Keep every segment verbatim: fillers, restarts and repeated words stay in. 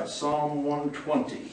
right, Psalm one twenty.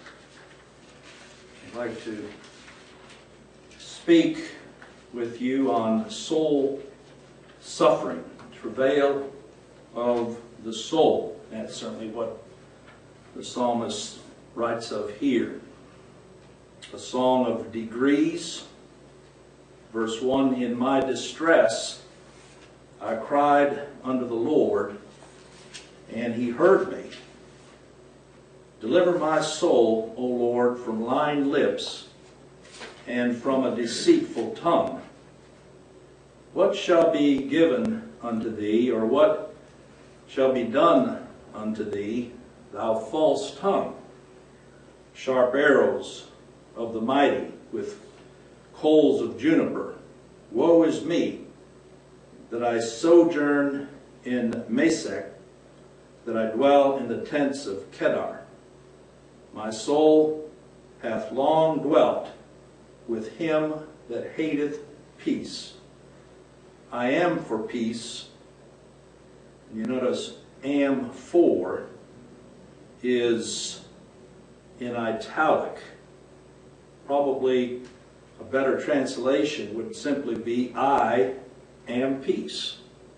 I'd like to speak with you on soul suffering, travail of the soul. That's certainly what the psalmist writes of here. A song of degrees. Verse one, in my distress I cried unto the Lord, and he heard me. Deliver my soul, O Lord, from lying lips and from a deceitful tongue. What shall be given unto thee, or what shall be done unto thee, thou false tongue? Sharp arrows of the mighty with coals of juniper. Woe is me, that I sojourn in Mesech, that I dwell in the tents of Kedar. My soul hath long dwelt with him that hateth peace. I am for peace. And you notice, am for is in italic. Probably a better translation would simply be, I am peace.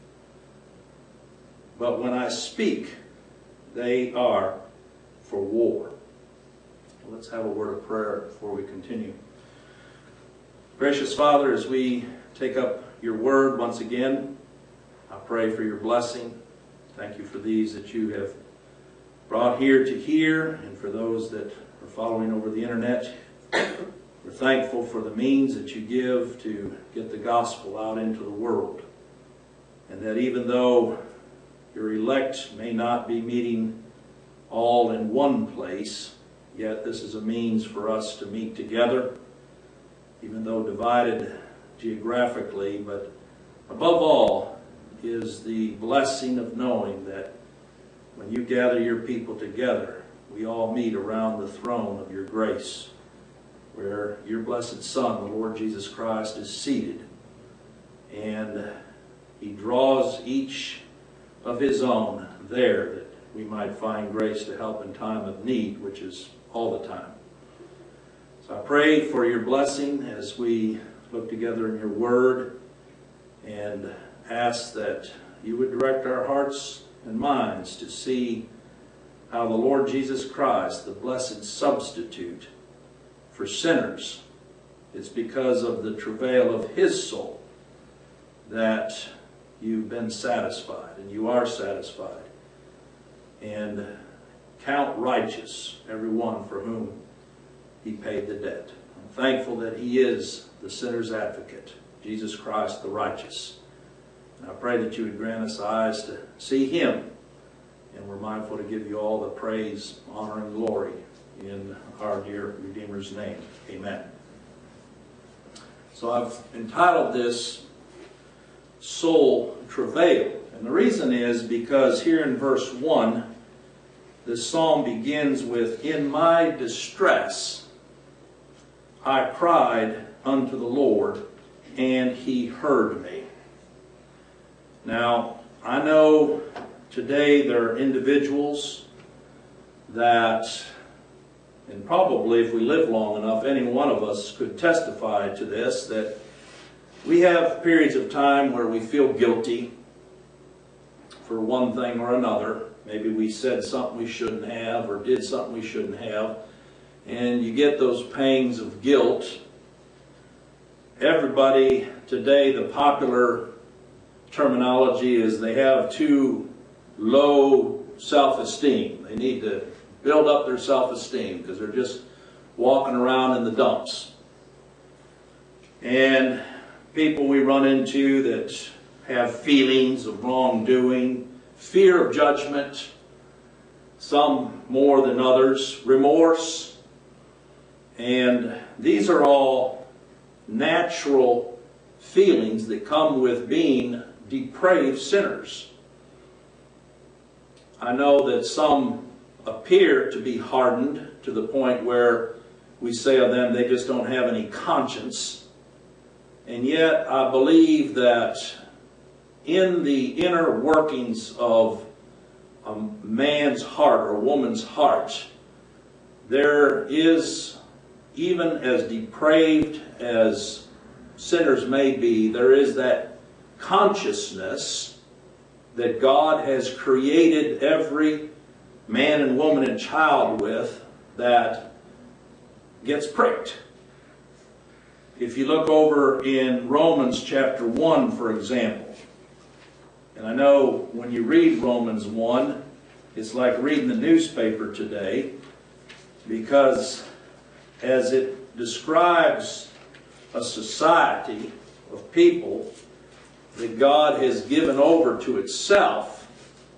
But when I speak, they are for war. Let's have a word of prayer before we continue. Gracious Father, as we take up your word once again, I pray for your blessing. Thank you for these that you have brought here to hear, and for those that are following over the internet. We're thankful for the means that you give to get the gospel out into the world. And that even though your elect may not be meeting all in one place, yet this is a means for us to meet together, even though divided geographically, but above all is the blessing of knowing that when you gather your people together, we all meet around the throne of your grace, where your blessed Son, the Lord Jesus Christ, is seated, and he draws each of his own there that we might find grace to help in time of need, which is all the time. So I pray for your blessing as we look together in your word, and ask that you would direct our hearts and minds to see how the Lord Jesus Christ, the blessed substitute for sinners, it's because of the travail of his soul that you've been satisfied, and you are satisfied. And count righteous everyone for whom he paid the debt. I'm thankful that he is the sinner's advocate, Jesus Christ the righteous. And I pray that you would grant us eyes to see him, and we're mindful to give you all the praise, honor, and glory in our dear Redeemer's name. Amen. So I've entitled this Soul Travail. And the reason is because here in verse one, this psalm begins with, in my distress I cried unto the Lord, and he heard me. Now, I know today there are individuals that, and probably if we live long enough, any one of us could testify to this, that we have periods of time where we feel guilty for one thing or another. Maybe we said something we shouldn't have, or did something we shouldn't have, and you get those pangs of guilt. Everybody today, the popular terminology is they have too low self-esteem. They need to build up their self-esteem because they're just walking around in the dumps. And people we run into that have feelings of wrongdoing, fear of judgment, some more than others, remorse, and these are all natural feelings that come with being depraved sinners. I know that some appear to be hardened to the point where we say of them they just don't have any conscience. And yet I believe that in the inner workings of a man's heart or a woman's heart, there is, even as depraved as sinners may be, there is that consciousness that God has created every man and woman and child with that gets pricked. If you look over in Romans chapter one, for example, and I know when you read Romans one, it's like reading the newspaper today, because as it describes a society of people that God has given over to itself,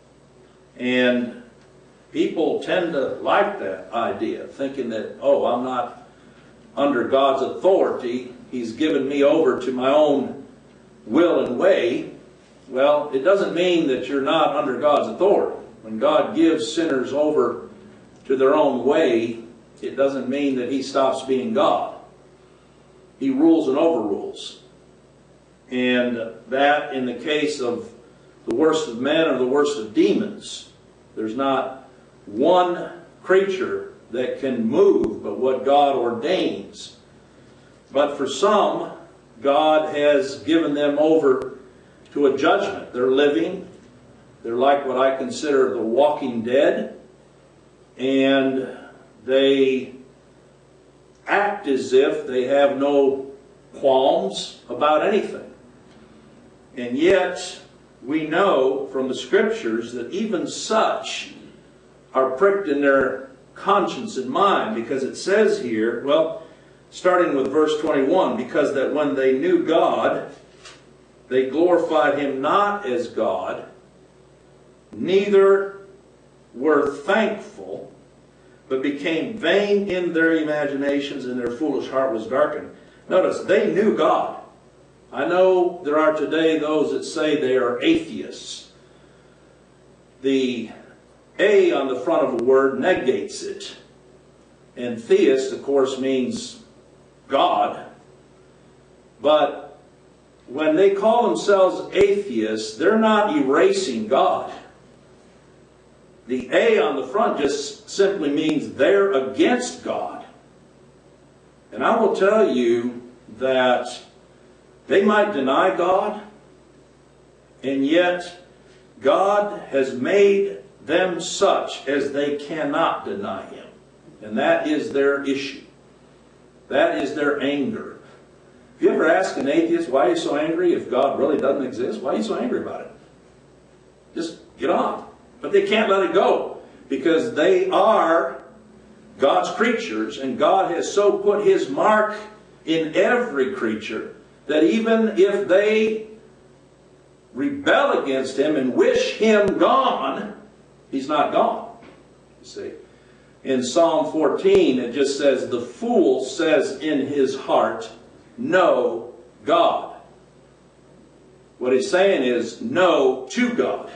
and people tend to like that idea, thinking that, oh, I'm not under God's authority, He's given me over to my own will and way. Well, it doesn't mean that you're not under God's authority. When God gives sinners over to their own way, it doesn't mean that He stops being God. He rules and overrules. And that, in the case of the worst of men or the worst of demons, there's not one creature that can move but what God ordains. But for some, God has given them over to a judgment. They're living. They're like what I consider the walking dead. And they act as if they have no qualms about anything. And yet, we know from the Scriptures that even such are pricked in their conscience and mind, because it says here, well, starting with verse twenty-one, because that when they knew God, they glorified Him not as God, neither were thankful, but became vain in their imaginations, and their foolish heart was darkened. Notice, they knew God. I know there are today those that say they are atheists. The A on the front of a word negates it. And theist, of course, means God. But when they call themselves atheists, they're not erasing God. The A on the front just simply means they're against God. And I will tell you that they might deny God, and yet God has made them such as they cannot deny Him. And that is their issue. That is their anger. If you ever ask an atheist, why are you so angry if God really doesn't exist? Why are you so angry about it? Just get on. But they can't let it go, because they are God's creatures, and God has so put His mark in every creature that even if they rebel against Him and wish Him gone, He's not gone. You see, in Psalm fourteen, it just says, the fool says in his heart, no God. What he's saying is no to God.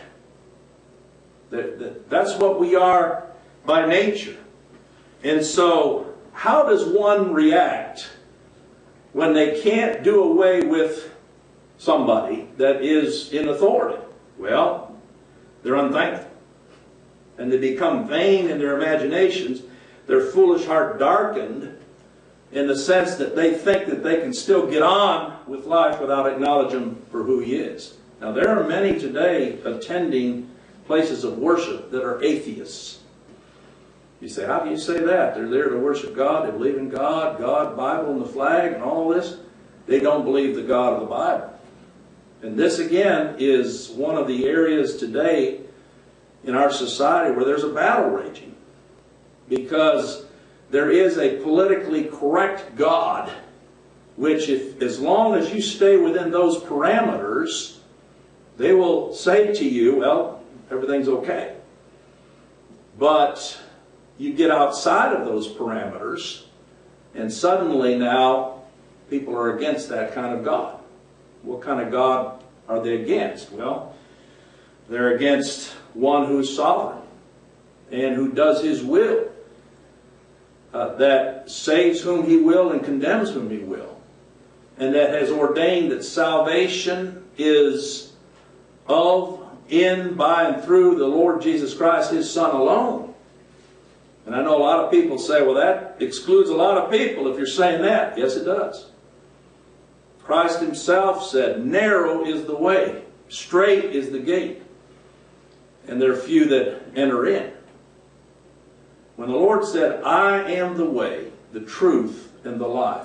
That, that, that's what we are by nature. And so, how does one react when they can't do away with somebody that is in authority? Well, they're unthankful. And they become vain in their imaginations. Their foolish heart darkened, in the sense that they think that they can still get on with life without acknowledging Him for who He is. Now, there are many today attending places of worship that are atheists. You say, how do you say that? They're there to worship God, they believe in God, God, Bible, and the flag, and all this. They don't believe the God of the Bible. And this, again, is one of the areas today in our society where there's a battle raging. Because there is a politically correct God, which, if as long as you stay within those parameters, they will say to you, well, everything's okay. But you get outside of those parameters, and suddenly now people are against that kind of God. What kind of God are they against? Well, they're against one who's sovereign and who does His will, uh, that saves whom He will and condemns whom He will, and that has ordained that salvation is of in, by, and through the Lord Jesus Christ, His Son alone. And I know a lot of people say, well, that excludes a lot of people if you're saying that. Yes, it does. Christ Himself said, narrow is the way, straight is the gate, and there are few that enter in. When the Lord said, I am the way, the truth, and the life,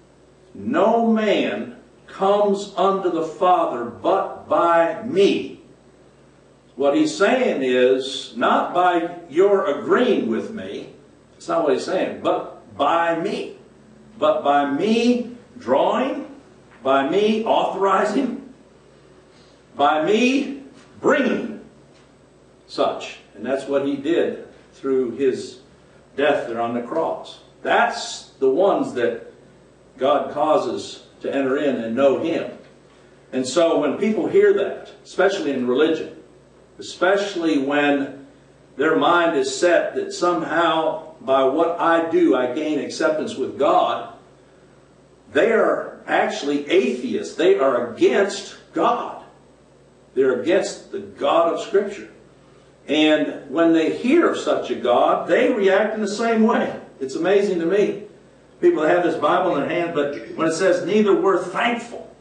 no man comes unto the Father but by me. What He's saying is, not by your agreeing with me, it's not what He's saying, but by me. But by me drawing, by me authorizing, by me bringing such. And that's what He did through His death there on the cross. That's the ones that God causes to enter in and know Him. And so when people hear that, especially in religion, especially when their mind is set that somehow by what I do I gain acceptance with God, they are actually atheists. They are against God. They're against the God of Scripture. And when they hear of such a God, they react in the same way. It's amazing to me. People that have this Bible in their hand, but when it says, neither were thankful.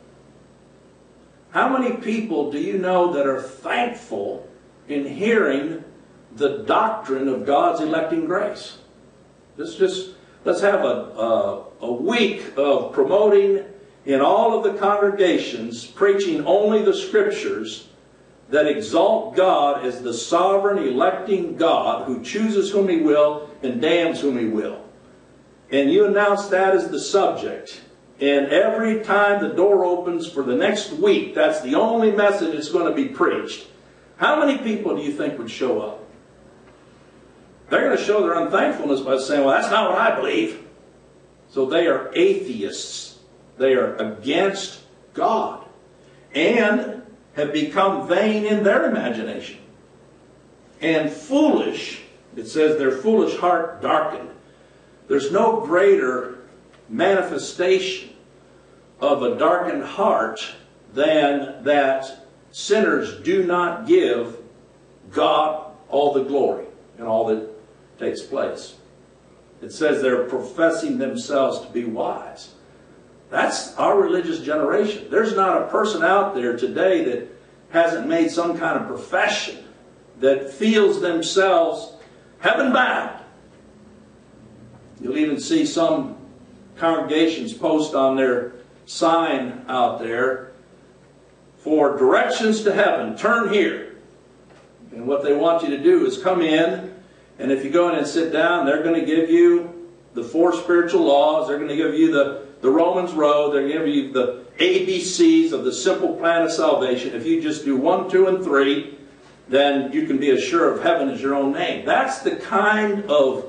How many people do you know that are thankful in hearing the doctrine of God's electing grace? Let's just, let's have a, a, a week of promoting in all of the congregations, preaching only the Scriptures that exalt God as the sovereign electing God who chooses whom He will and damns whom He will. And you announce that as the subject. And every time the door opens for the next week, that's the only message that's going to be preached. How many people do you think would show up? They're going to show their unthankfulness by saying, well, that's not what I believe. So they are atheists. They are against God. And have become vain in their imagination. And foolish, it says their foolish heart darkened. There's no greater manifestation of a darkened heart than that sinners do not give God all the glory and all that takes place. It says they're professing themselves to be wise. That's our religious generation. There's not a person out there today that hasn't made some kind of profession that feels themselves heaven-bound. You'll even see some congregations post on their sign out there, for directions to heaven, turn here. And what they want you to do is come in, and if you go in and sit down, they're going to give you the four spiritual laws. They're going to give you the The Romans Road, they're going to give you the A B Cs of the simple plan of salvation. If you just do one, two, and three, then you can be assured of heaven as your own name. That's the kind of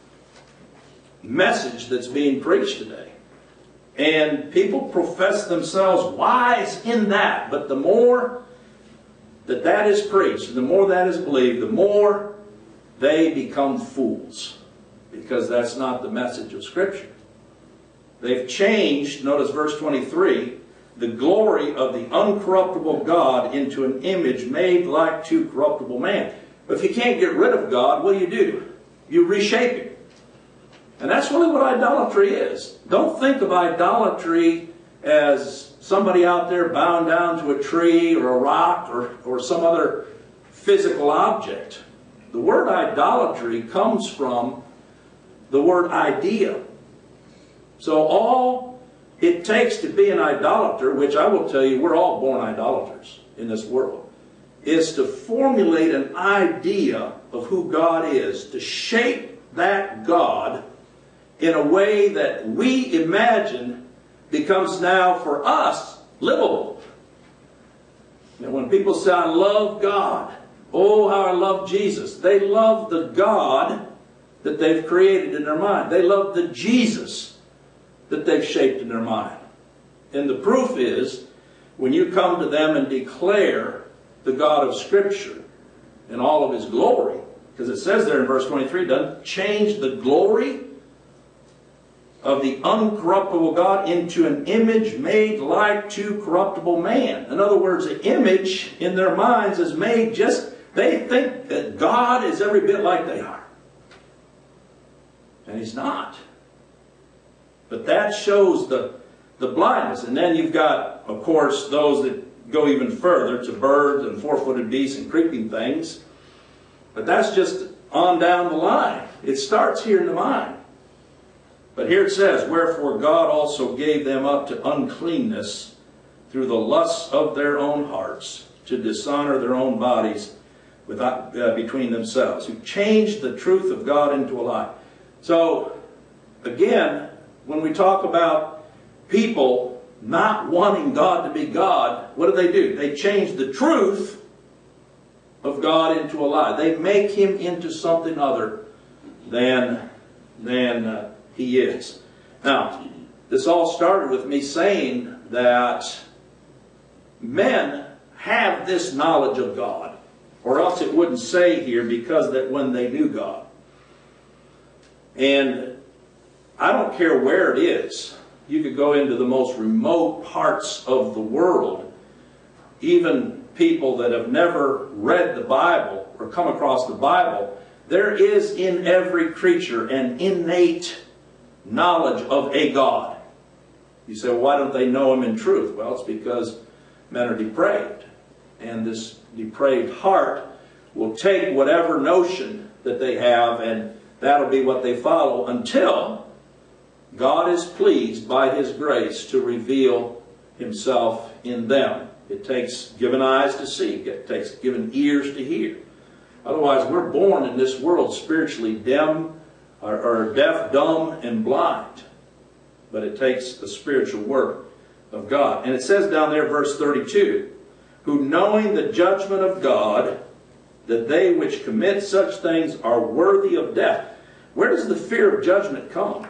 message that's being preached today. And people profess themselves wise in that. But the more that that is preached, the more that is believed, the more they become fools. Because that's not the message of Scripture. They've changed, notice verse twenty-three, the glory of the uncorruptible God into an image made like to corruptible man. But if you can't get rid of God, what do you do? You reshape Him. And that's really what idolatry is. Don't think of idolatry as somebody out there bound down to a tree or a rock or, or some other physical object. The word idolatry comes from the word idea. So all it takes to be an idolater, which I will tell you, we're all born idolaters in this world, is to formulate an idea of who God is, to shape that God in a way that we imagine becomes now for us livable. And when people say, I love God, oh, how I love Jesus, they love the God that they've created in their mind. They love the Jesus that they've shaped in their mind. And the proof is, when you come to them and declare the God of Scripture in all of His glory, because it says there in verse twenty-three, doesn't change the glory of the uncorruptible God into an image made like to corruptible man. In other words, the image in their minds is made just, they think that God is every bit like they are. And He's not. But that shows the, the blindness. And then you've got, of course, those that go even further to birds and four-footed beasts and creeping things. But that's just on down the line. It starts here in the mind. But here it says, wherefore God also gave them up to uncleanness through the lusts of their own hearts, to dishonor their own bodies without, uh, between themselves, who changed the truth of God into a lie. So, again, when we talk about people not wanting God to be God, what do they do? They change the truth of God into a lie. They make Him into something other than, than uh, He is. Now, this all started with me saying that men have this knowledge of God, or else it wouldn't say here, because that when they knew God. And I don't care where it is. You could go into the most remote parts of the world. Even people that have never read the Bible or come across the Bible, there is in every creature an innate knowledge of a God. You say, well, why don't they know Him in truth? Well, it's because men are depraved. And this depraved heart will take whatever notion that they have, and that'll be what they follow until God is pleased by His grace to reveal Himself in them. It takes given eyes to see. It takes given ears to hear. Otherwise, we're born in this world spiritually dim, or, or deaf, dumb, and blind. But it takes the spiritual work of God. And it says down there, verse thirty-two, who knowing the judgment of God, that they which commit such things are worthy of death. Where does the fear of judgment come?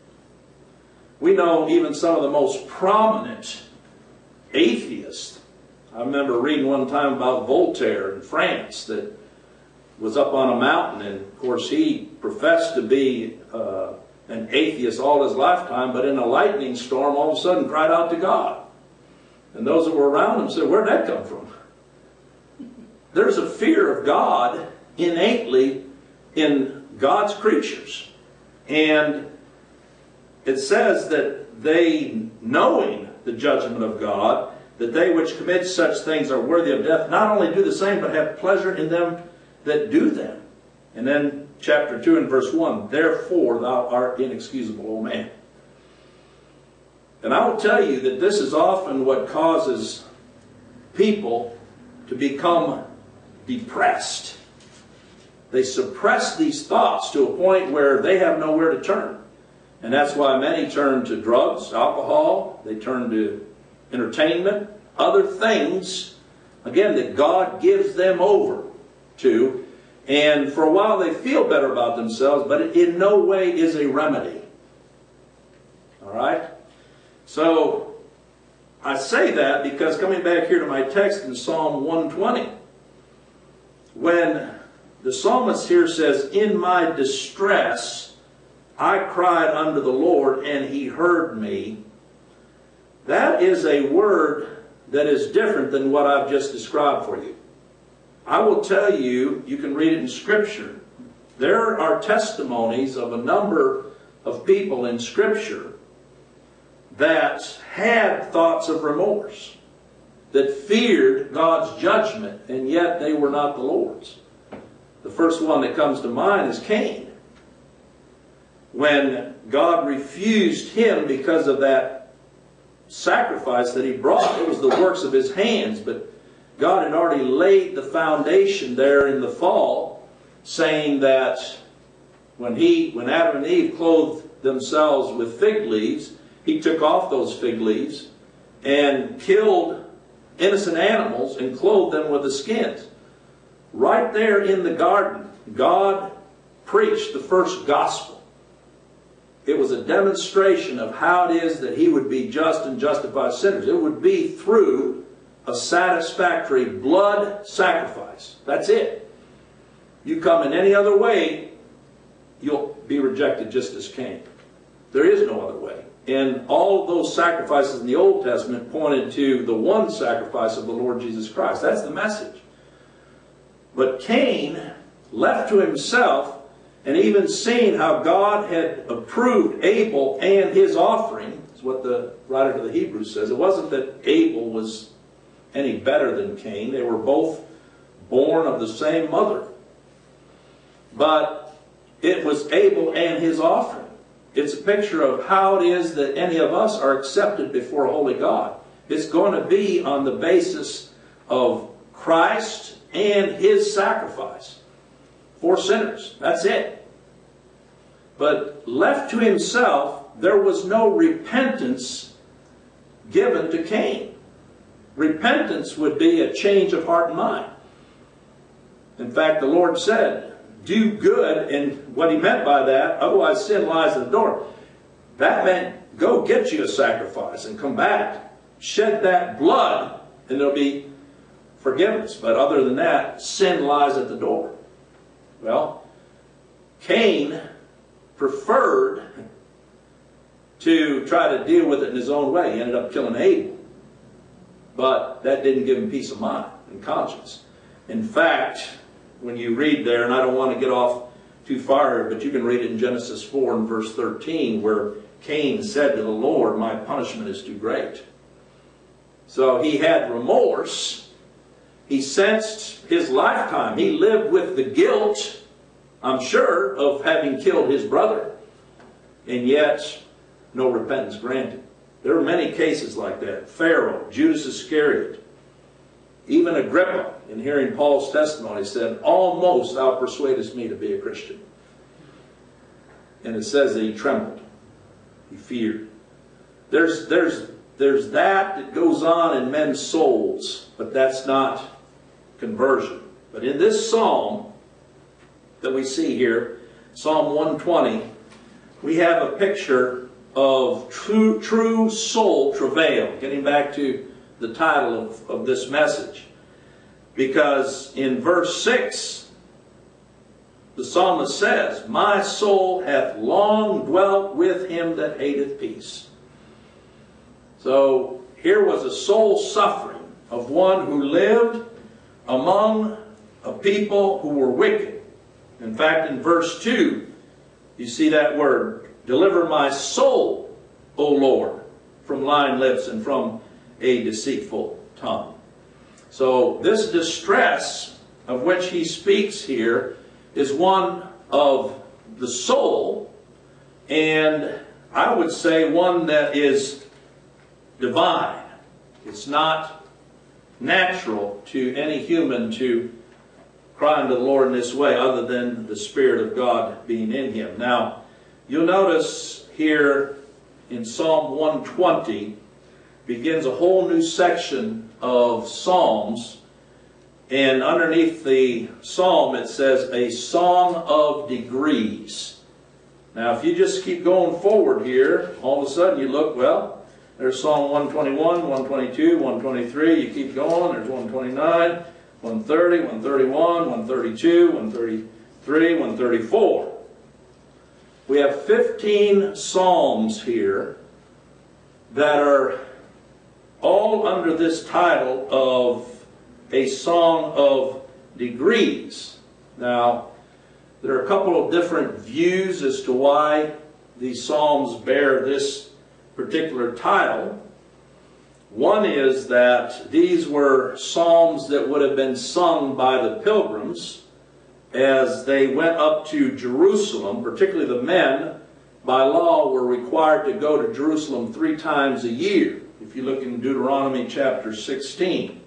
We know even some of the most prominent atheists. I remember reading one time about Voltaire in France that was up on a mountain, and of course he professed to be uh, an atheist all his lifetime, but in a lightning storm all of a sudden cried out to God. And those that were around him said, where'd that come from? There's a fear of God innately in God's creatures. And it says that they, knowing the judgment of God, that they which commit such things are worthy of death, not only do the same, but have pleasure in them that do them. And then chapter two and verse one, therefore thou art inexcusable, O man. And I will tell you that this is often what causes people to become depressed. They suppress these thoughts to a point where they have nowhere to turn. And that's why many turn to drugs, alcohol, they turn to entertainment, other things, again, that God gives them over to. And for a while they feel better about themselves, but it in no way is a remedy. All right? So, I say that because coming back here to my text in Psalm one twenty, when the psalmist here says, in my distress I cried unto the Lord, and He heard me. That is a word that is different than what I've just described for you. I will tell you, you can read it in Scripture. There are testimonies of a number of people in Scripture that had thoughts of remorse, that feared God's judgment, and yet they were not the Lord's. The first one that comes to mind is Cain. When God refused him because of that sacrifice that he brought, it was the works of his hands, but God had already laid the foundation there in the fall, saying that when he, when Adam and Eve clothed themselves with fig leaves, He took off those fig leaves and killed innocent animals and clothed them with the skins. Right there in the garden, God preached the first gospel. It was a demonstration of how it is that He would be just and justify sinners. It would be through a satisfactory blood sacrifice. That's it. You come in any other way, you'll be rejected just as Cain. There is no other way. And all of those sacrifices in the Old Testament pointed to the one sacrifice of the Lord Jesus Christ. That's the message. But Cain, left to himself, and even seeing how God had approved Abel and his offering, is what the writer to the Hebrews says. It wasn't that Abel was any better than Cain. They were both born of the same mother. But it was Abel and his offering. It's a picture of how it is that any of us are accepted before a holy God. It's going to be on the basis of Christ and his sacrifice for sinners. That's it. But left to himself, there was no repentance given to Cain. Repentance would be a change of heart and mind. In fact, the Lord said, do good, and what he meant by that, otherwise sin lies at the door. That meant, go get you a sacrifice and come back. Shed that blood, and there'll be forgiveness. But other than that, sin lies at the door. Well, Cain preferred to try to deal with it in his own way. He ended up killing Abel. But that didn't give him peace of mind and conscience. In fact, when you read there, and I don't want to get off too far here, but you can read it in Genesis four and verse thirteen, where Cain said to the Lord, my punishment is too great. So he had remorse. He sensed his lifetime. He lived with the guilt, I'm sure, of having killed his brother. And yet, no repentance granted. There are many cases like that. Pharaoh, Judas Iscariot, even Agrippa, in hearing Paul's testimony, said, almost thou persuadest me to be a Christian. And it says that he trembled. He feared. There's, there's, there's that that goes on in men's souls, but that's not conversion. But in this psalm that we see here, Psalm one twenty, we have a picture of true, true soul travail. Getting back to the title of, of this message. Because in verse six, the psalmist says, my soul hath long dwelt with him that hateth peace. So here was a soul suffering of one who lived among a people who were wicked. In fact, in verse two, you see that word, deliver my soul, O Lord, from lying lips and from a deceitful tongue. So this distress of which he speaks here is one of the soul, and I would say one that is divine. It's not natural to any human to cry unto the Lord in this way other than the Spirit of God being in him. Now, you'll notice here in Psalm one twenty begins a whole new section of Psalms, and underneath the psalm it says a song of degrees. Now if you just keep going forward here, all of a sudden you look, well, there's Psalm one twenty-one, one twenty-two, one twenty-three, you keep going, there's one twenty-nine, one thirty, one thirty-one, one thirty-two, one thirty-three, one thirty-four. We have fifteen psalms here that are all under this title of a song of degrees. Now, there are a couple of different views as to why these psalms bear this particular title. One is that these were psalms that would have been sung by the pilgrims as they went up to Jerusalem. Particularly the men, by law, were required to go to Jerusalem three times a year. If you look in Deuteronomy chapter sixteen.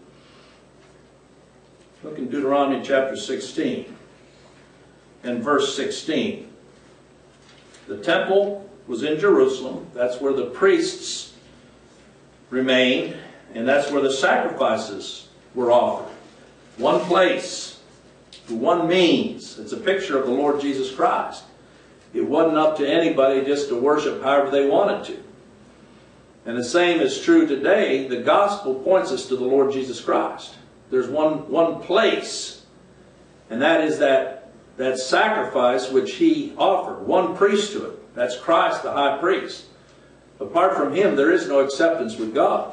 Look in Deuteronomy chapter sixteen and verse sixteen. The temple was in Jerusalem. That's where the priests remained, and that's where the sacrifices were offered. One place, one means. It's a picture of the Lord Jesus Christ. It wasn't up to anybody just to worship however they wanted to. And the same is true today. The gospel points us to the Lord Jesus Christ. There's one, one place, and that is that, that sacrifice which he offered. One priesthood. That's Christ, the high priest. Apart from him, there is no acceptance with God.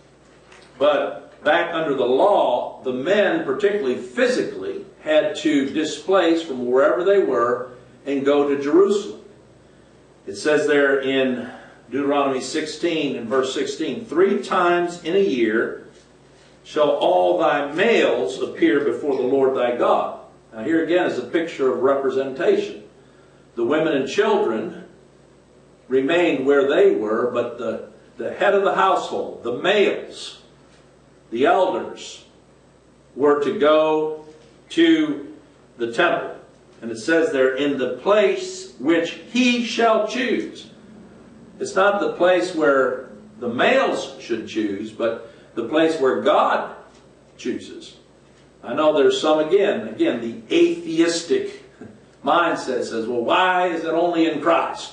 But back under the law, the men, particularly physically, had to displace from wherever they were and go to Jerusalem. It says there in Deuteronomy sixteen and verse sixteen, three times in a year shall all thy males appear before the Lord thy God. Now here again is a picture of representation. The women and children remained where they were, but the, the head of the household, the males, the elders, were to go to the temple. And it says there, in the place which he shall choose. It's not the place where the males should choose, but the place where God chooses. I know there's some, again, again, the atheistic mindset says, well, why is it only in Christ?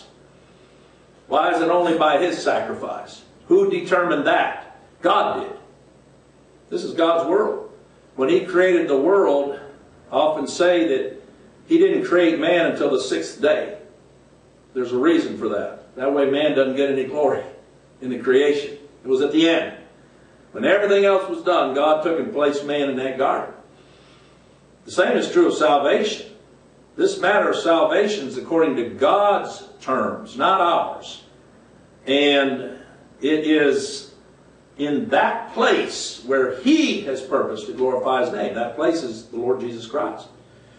Why is it only by his sacrifice? Who determined that? God did. This is God's world. When he created the world, I often say that he didn't create man until the sixth day. There's a reason for that. That way man doesn't get any glory in the creation. It was at the end. When everything else was done, God took and placed man in that garden. The same is true of salvation. This matter of salvation is according to God's terms, not ours. And it is in that place where he has purposed to glorify his name. That place is the Lord Jesus Christ.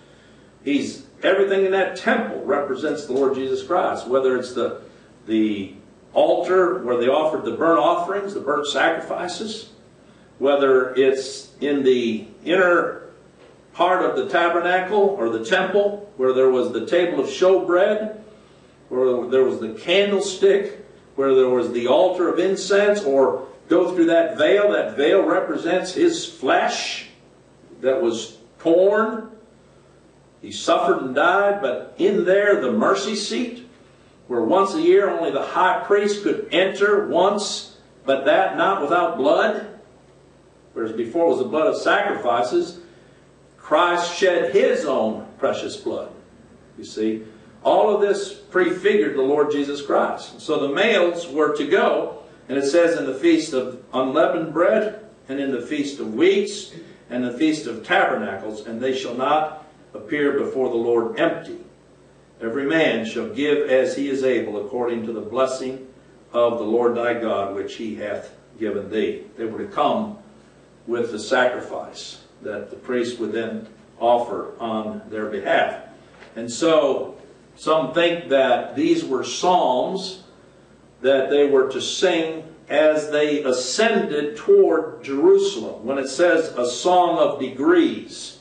He's, everything in that temple represents the Lord Jesus Christ. Whether it's the, the altar where they offered the burnt offerings, the burnt sacrifices. Whether it's in the inner part of the tabernacle or the temple where there was the table of showbread, where there was the candlestick, where there was the altar of incense, or go through that veil. That veil represents his flesh that was torn. He suffered and died, but in there, the mercy seat, where once a year only the high priest could enter once, but that not without blood. Whereas before it was the blood of sacrifices, Christ shed his own precious blood. You see, all of this prefigured the Lord Jesus Christ. So the males were to go, and it says in the feast of unleavened bread, and in the feast of weeks, and the feast of tabernacles, and they shall not appear before the Lord empty. Every man shall give as he is able, according to the blessing of the Lord thy God, which he hath given thee. They were to come with the sacrifice that the priest would then offer on their behalf. And so, some think that these were psalms that they were to sing as they ascended toward Jerusalem. When it says a song of degrees,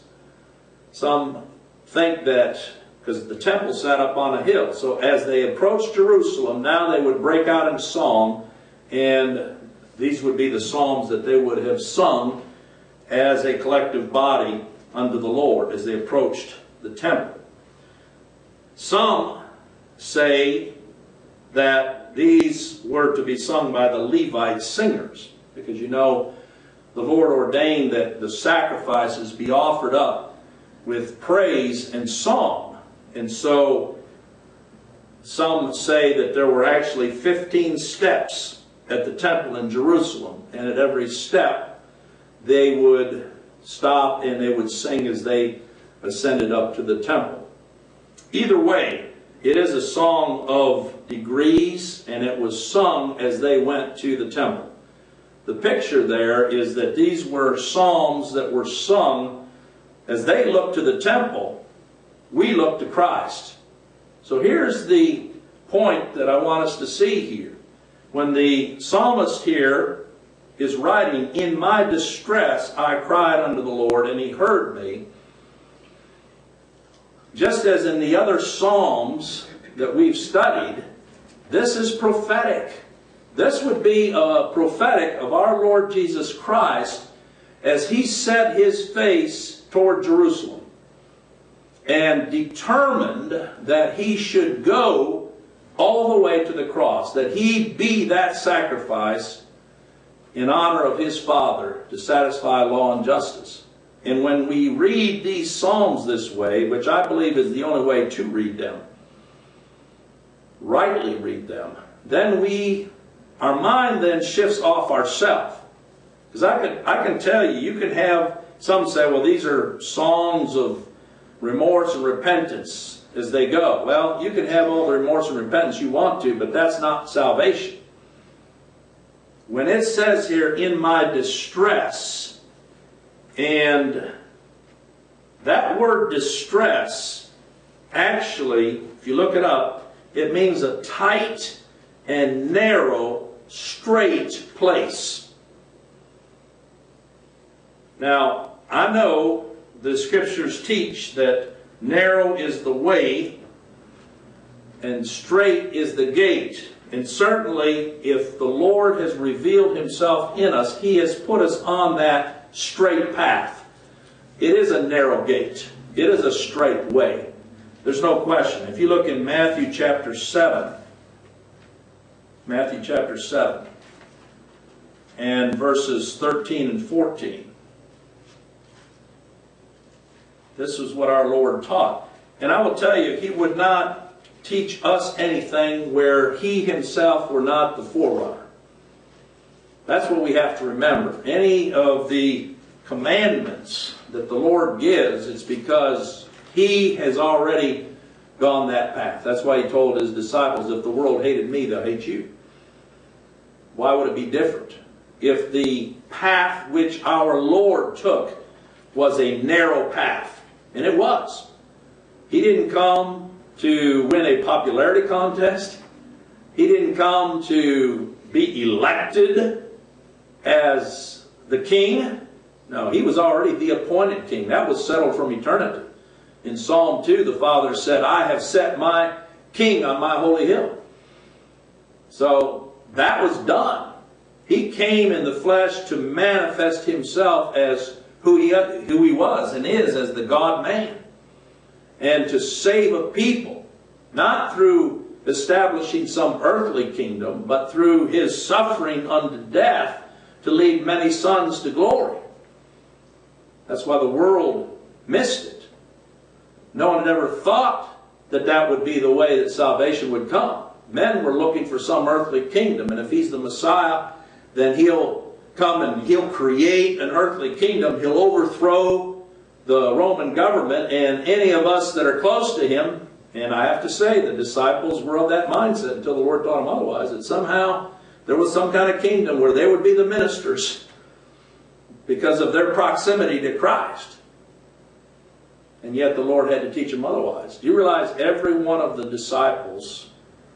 some think that, because the temple sat up on a hill, so as they approached Jerusalem, now they would break out in song, and these would be the psalms that they would have sung as a collective body unto the Lord as they approached the temple. Some say that these were to be sung by the Levite singers, because you know the Lord ordained that the sacrifices be offered up with praise and song. And so some say that there were actually fifteen steps at the temple in Jerusalem, and at every step they would stop and they would sing as they ascended up to the temple. Either way, it is a song of degrees, and it was sung as they went to the temple. The picture there is that these were psalms that were sung as they looked to the temple. We look to Christ. So here's the point that I want us to see here. When the psalmist here is writing, "In my distress I cried unto the Lord, and he heard me," just as in the other psalms that we've studied, this is prophetic. This would be a prophetic of our Lord Jesus Christ as he set his face toward Jerusalem and determined that he should go all the way to the cross, that he be that sacrifice in honor of his Father to satisfy law and justice. And when we read these psalms this way, which I believe is the only way to read them, rightly read them, then we, our mind then shifts off ourself. Because I can, I can tell you, you can have, some say, well, these are songs of remorse and repentance as they go. Well, you can have all the remorse and repentance you want to, but that's not salvation. When it says here, in my distress, and that word distress, actually, if you look it up, it means a tight and narrow, straight place. Now, I know the Scriptures teach that narrow is the way and straight is the gate. And certainly, if the Lord has revealed Himself in us, He has put us on that straight path. It is a narrow gate. It is a straight way. There's no question. If you look in Matthew chapter seven, Matthew chapter seven, and verses thirteen and fourteen, this is what our Lord taught. And I will tell you, He would not teach us anything where He Himself were not the forerunner. That's what we have to remember. Any of the commandments that the Lord gives, it's because He has already gone that path. That's why He told His disciples, if the world hated me, they'll hate you. Why would it be different? If the path which our Lord took was a narrow path, and it was. He didn't come to win a popularity contest. He didn't come to be elected as the king. No, He was already the appointed king. That was settled from eternity. In Psalm two, the Father said, I have set my king on my holy hill. So that was done. He came in the flesh to manifest Himself as who he, who he was and is, as the God-man. And to save a people, not through establishing some earthly kingdom, but through His suffering unto death to lead many sons to glory. That's why the world missed it. No one had ever thought that that would be the way that salvation would come. Men were looking for some earthly kingdom, and if He's the Messiah, then He'll come and He'll create an earthly kingdom. He'll overthrow the Roman government, and any of us that are close to Him, and I have to say the disciples were of that mindset until the Lord taught them otherwise, that somehow there was some kind of kingdom where they would be the ministers because of their proximity to Christ. And yet the Lord had to teach them otherwise. Do you realize every one of the disciples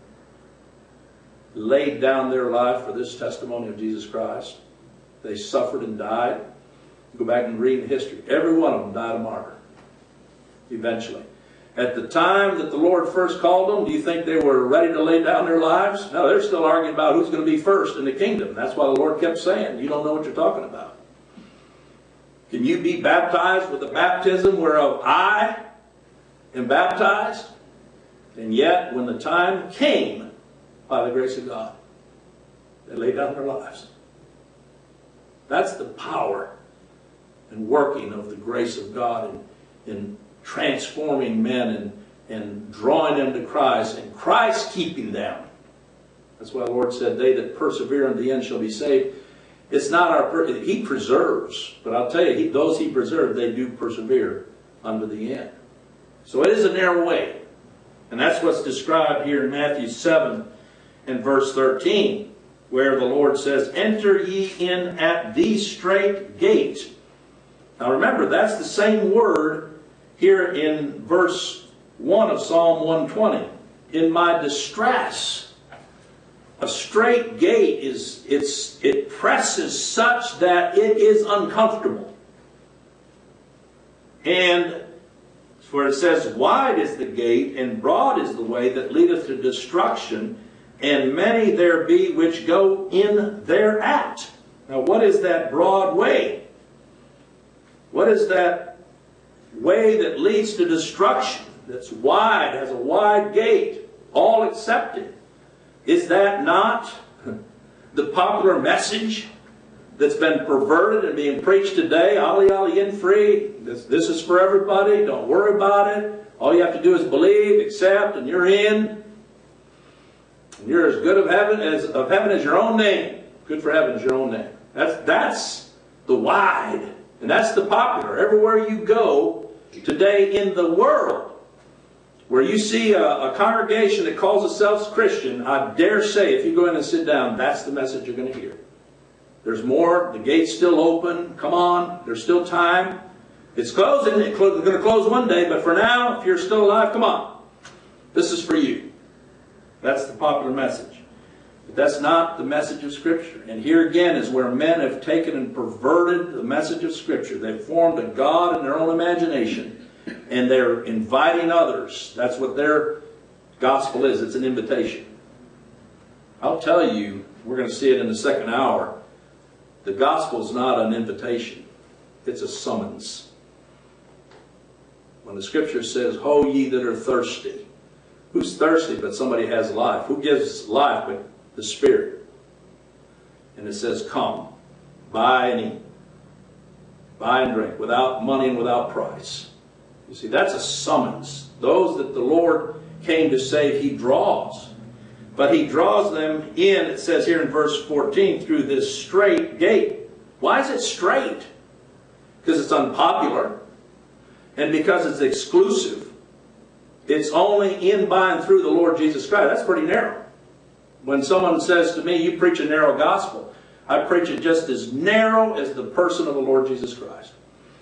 laid down their life for this testimony of Jesus Christ? They suffered and died. Go back and read history. Every one of them died a martyr. Eventually. At the time that the Lord first called them, do you think they were ready to lay down their lives? No, they're still arguing about who's going to be first in the kingdom. That's why the Lord kept saying, you don't know what you're talking about. Can you be baptized with a baptism whereof I am baptized? And yet, when the time came, by the grace of God, they laid down their lives. That's the power and working of the grace of God in, in transforming men and, and drawing them to Christ, and Christ keeping them. That's why the Lord said, they that persevere unto the end shall be saved. It's not our, per He preserves, but I'll tell you, he, those He preserved, they do persevere unto the end. So it is a narrow way. And that's what's described here in Matthew seven and verse thirteen, where the Lord says, enter ye in at the straight gate. Now remember, that's the same word here in verse one of Psalm one twenty. In my distress. A straight gate is, it's, it presses such that it is uncomfortable. And where it says, wide is the gate and broad is the way that leadeth to destruction, and many there be which go in thereat. Now what is that broad way? What is that way that leads to destruction? That's wide, has a wide gate, all accepted. Is that not the popular message that's been perverted and being preached today? Ali, Ali, in free. This, this is for everybody. Don't worry about it. All you have to do is believe, accept, and you're in. And you're as good of heaven as of heaven as your own name. Good for heaven is your own name. That's that's the wide, and that's the popular. Everywhere you go today in the world, where you see a, a congregation that calls itself Christian, I dare say, if you go in and sit down, that's the message you're going to hear. There's more. The gate's still open. Come on. There's still time. It's closing. It's going to close one day, but for now, if you're still alive, come on. This is for you. That's the popular message. But that's not the message of Scripture. And here again is where men have taken and perverted the message of Scripture. They've formed a God in their own imagination, and they're inviting others. That's what their gospel is. It's an invitation. I'll tell you, we're going to see it in the second hour, the gospel is not an invitation. It's a summons. When the Scripture says, "Ho, ye that are thirsty." Who's thirsty but somebody has life? Who gives life but the Spirit? And it says, "Come, buy and eat. Buy and drink, without money and without price." You see, that's a summons. Those that the Lord came to save, He draws. But He draws them in, it says here in verse fourteen, through this strait gate. Why is it straight? Because it's unpopular. And because it's exclusive. It's only in, by, and through the Lord Jesus Christ. That's pretty narrow. When someone says to me, "You preach a narrow gospel," I preach it just as narrow as the person of the Lord Jesus Christ.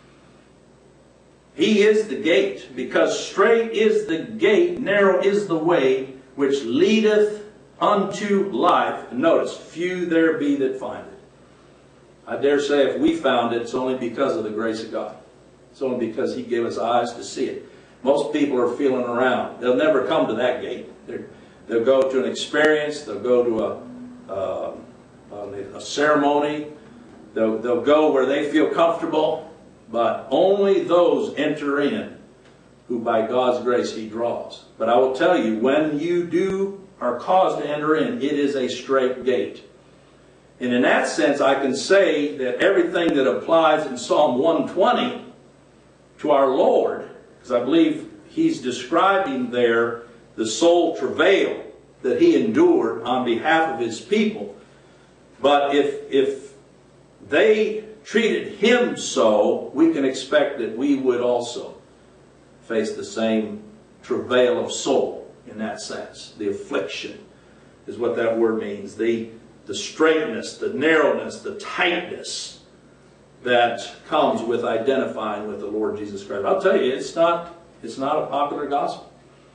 He is the gate, because straight is the gate, narrow is the way, which leadeth unto life. And notice, few there be that find it. I dare say if we found it, it's only because of the grace of God. It's only because He gave us eyes to see it. Most people are feeling around. They'll never come to that gate. They're, they'll go to an experience. They'll go to a, uh, a ceremony. They'll, they'll go where they feel comfortable. But only those enter in who by God's grace He draws. But I will tell you, when you do are caused to enter in, it is a straight gate. And in that sense, I can say that everything that applies in Psalm one twenty to our Lord, because I believe He's describing there the soul travail that He endured on behalf of His people. But if, if they treated Him so, we can expect that we would also face the same travail of soul in that sense. The affliction is what that word means. The, the straightness, the narrowness, the tightness that comes with identifying with the Lord Jesus Christ. I'll tell you, it's not, it's not a popular gospel.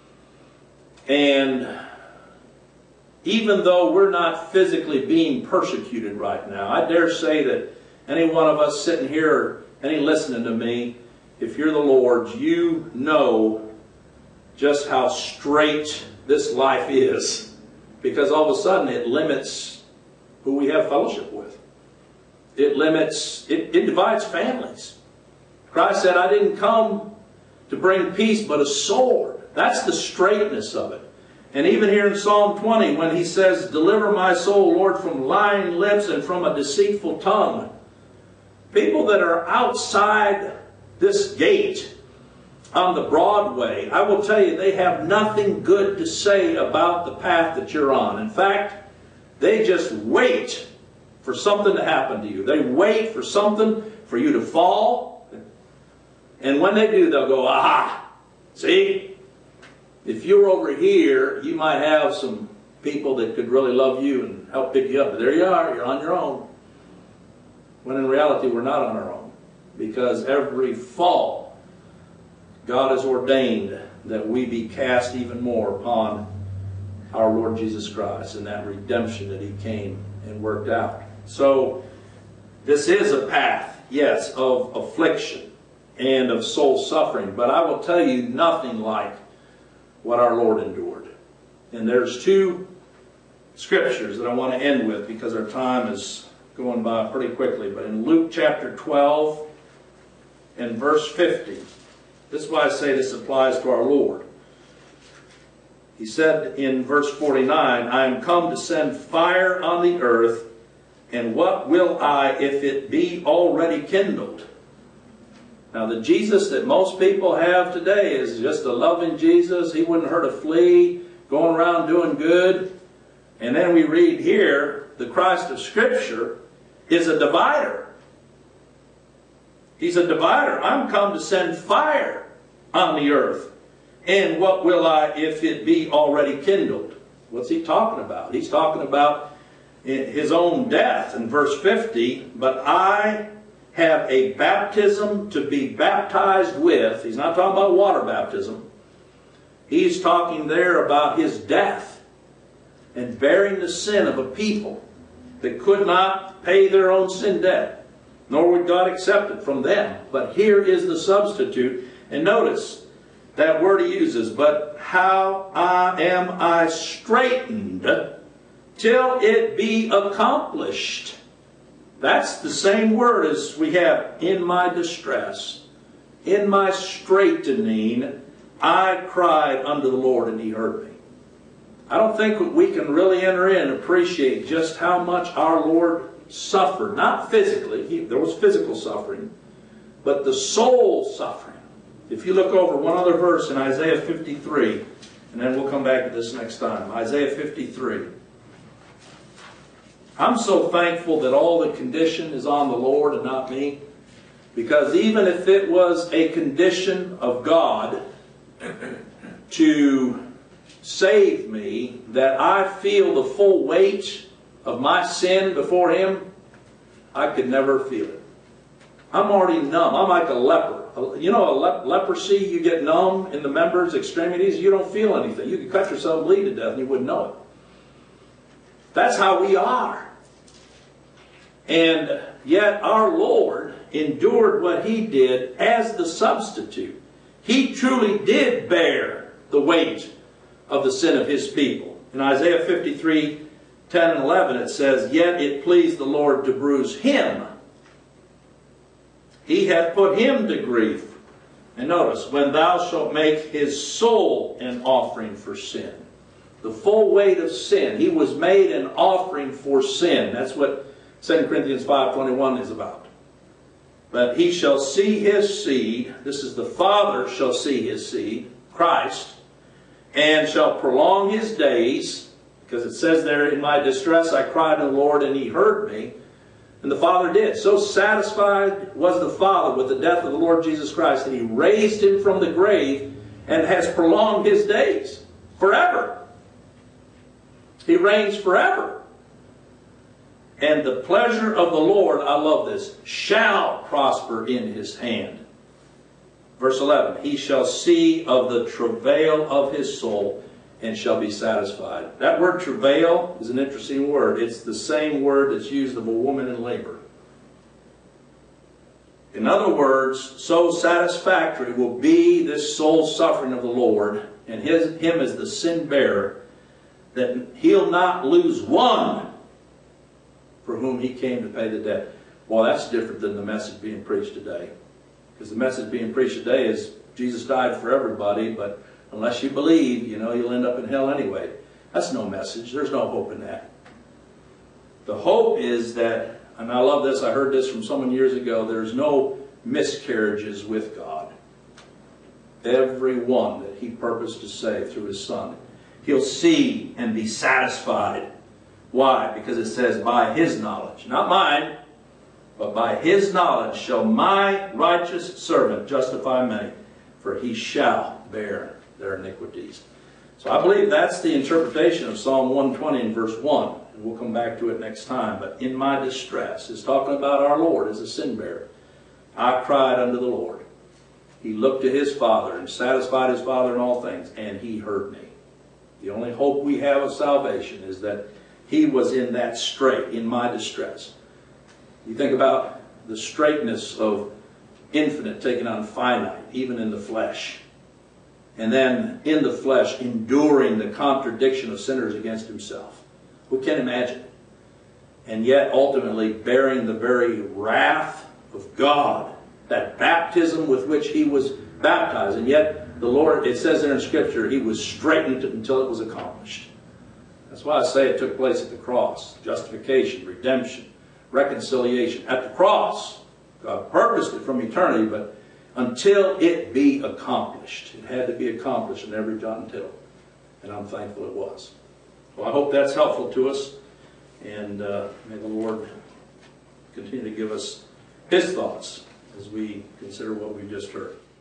And even though we're not physically being persecuted right now, I dare say that any one of us sitting here, or any listening to me, if you're the Lord's, you know just how straight this life is. Because all of a sudden it limits who we have fellowship with. It limits, it, it divides families. Christ said, "I didn't come to bring peace, but a sword." That's the straightness of it. And even here in Psalm twenty, when He says, "Deliver my soul, Lord, from lying lips and from a deceitful tongue." People that are outside this gate on the Broadway, I will tell you, they have nothing good to say about the path that you're on. In fact, they just wait for something to happen to you. They wait for something for you to fall. And when they do, they'll go, "Aha! See? If you were over here, you might have some people that could really love you and help pick you up. But there you are, you're on your own." When in reality, we're not on our own. Because every fall, God has ordained that we be cast even more upon our Lord Jesus Christ and that redemption that He came and worked out. So, this is a path, yes, of affliction and of soul suffering. But I will tell you, nothing like what our Lord endured. And there's two scriptures that I want to end with because our time is going by pretty quickly. But in Luke chapter twelve and verse fifty, this is why I say this applies to our Lord. He said in verse forty-nine, "I am come to send fire on the earth, and what will I if it be already kindled?" Now the Jesus that most people have today is just a loving Jesus. He wouldn't hurt a flea, going around doing good. And then we read here, the Christ of Scripture is a divider. He's a divider. I'm come to send fire on the earth. And what will I if it be already kindled? What's he talking about? He's talking about his own death in verse fifty. But I have a baptism to be baptized with. He's not talking about water baptism. He's talking there about his death and bearing the sin of a people that could not pay their own sin debt, nor would God accept it from them. But here is the substitute. And notice that word he uses, but how I am I straitened till it be accomplished. That's the same word as we have in my distress. In my straitening, I cried unto the Lord, and he heard me. I don't think we can really enter in and appreciate just how much our Lord suffered. Not physically, he, there was physical suffering, but the soul suffering. If you look over one other verse in Isaiah fifty-three, and then we'll come back to this next time. Isaiah fifty-three. I'm so thankful that all the condition is on the Lord and not me. Because even if it was a condition of God to save me, that I feel the full weight of my sin before Him, I could never feel it. I'm already numb. I'm like a leper. You know, a le leprosy, you get numb in the members, extremities, you don't feel anything. You could cut yourself and bleed to death and you wouldn't know it. That's how we are. And yet our Lord endured what He did as the substitute. He truly did bear the weight of the sin of His people. In Isaiah fifty-three, ten and eleven it says, yet it pleased the Lord to bruise Him. He hath put Him to grief. And notice, when thou shalt make His soul an offering for sin. The full weight of sin. He was made an offering for sin. That's what Second Corinthians five twenty-one is about. But he shall see his seed. This is the Father shall see his seed, Christ, and shall prolong his days. Because it says there, in my distress I cried to the Lord, and He heard me. And the Father did. So satisfied was the Father with the death of the Lord Jesus Christ that He raised Him from the grave and has prolonged His days forever. He reigns forever. And the pleasure of the Lord, I love this, shall prosper in His hand. Verse eleven, He shall see of the travail of His soul and shall be satisfied. That word travail is an interesting word. It's the same word that's used of a woman in labor. In other words, so satisfactory will be this soul suffering of the Lord and his, Him as the sin bearer, that He'll not lose one for whom He came to pay the debt. Well, that's different than the message being preached today. Because the message being preached today is Jesus died for everybody, but unless you believe, you know, you'll end up in hell anyway. That's no message. There's no hope in that. The hope is that, and I love this, I heard this from someone years ago, there's no miscarriages with God. Every one that He purposed to save through His Son, He'll see and be satisfied. Why? Because it says, by His knowledge, not mine, but by His knowledge shall my righteous servant justify many, for he shall bear their iniquities. So I believe that's the interpretation of Psalm one twenty and verse one. And we'll come back to it next time. But in my distress, it's talking about our Lord as a sin bearer. I cried unto the Lord. He looked to His Father and satisfied His Father in all things, and He heard me. The only hope we have of salvation is that He was in that strait, in my distress. You think about the straightness of infinite taking on finite, even in the flesh. And then in the flesh, enduring the contradiction of sinners against Himself. Who can imagine? And yet ultimately bearing the very wrath of God. That baptism with which He was baptized. And yet the Lord, it says in Scripture, He was straightened until it was accomplished. That's why I say it took place at the cross. Justification, redemption, reconciliation. At the cross, God purposed it from eternity, but until it be accomplished. It had to be accomplished in every jot and tittle. And I'm thankful it was. Well, I hope that's helpful to us, and uh, may the Lord continue to give us His thoughts as we consider what we've just heard.